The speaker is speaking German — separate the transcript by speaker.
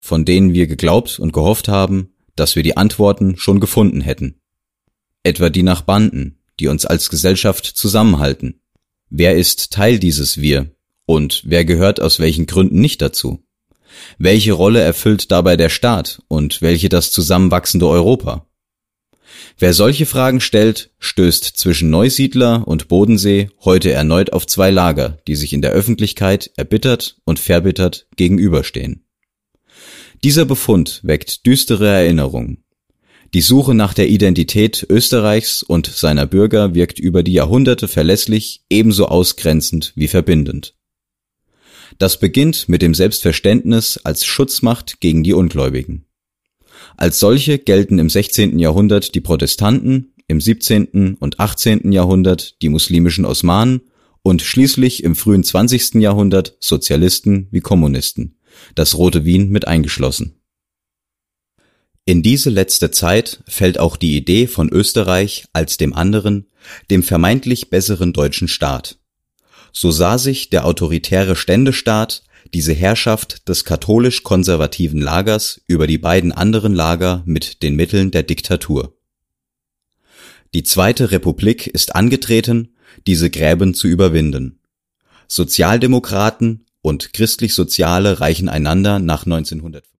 Speaker 1: von denen wir geglaubt und gehofft haben, dass wir die Antworten schon gefunden hätten. Etwa die nach Banden, die uns als Gesellschaft zusammenhalten. Wer ist Teil dieses Wir und wer gehört aus welchen Gründen nicht dazu? Welche Rolle erfüllt dabei der Staat und welche das zusammenwachsende Europa? Wer solche Fragen stellt, stößt zwischen Neusiedler und Bodensee heute erneut auf zwei Lager, die sich in der Öffentlichkeit erbittert und verbittert gegenüberstehen. Dieser Befund weckt düstere Erinnerungen. Die Suche nach der Identität Österreichs und seiner Bürger wirkt über die Jahrhunderte verlässlich ebenso ausgrenzend wie verbindend. Das beginnt mit dem Selbstverständnis als Schutzmacht gegen die Ungläubigen. Als solche gelten im 16. Jahrhundert die Protestanten, im 17. und 18. Jahrhundert die muslimischen Osmanen und schließlich im frühen 20. Jahrhundert Sozialisten wie Kommunisten, das Rote Wien mit eingeschlossen. In diese letzte Zeit fällt auch die Idee von Österreich als dem anderen, dem vermeintlich besseren deutschen Staat. So sah sich der autoritäre Ständestaat diese Herrschaft des katholisch-konservativen Lagers über die beiden anderen Lager mit den Mitteln der Diktatur. Die Zweite Republik ist angetreten, diese Gräben zu überwinden. Sozialdemokraten und Christlich-Soziale reichen einander nach 1945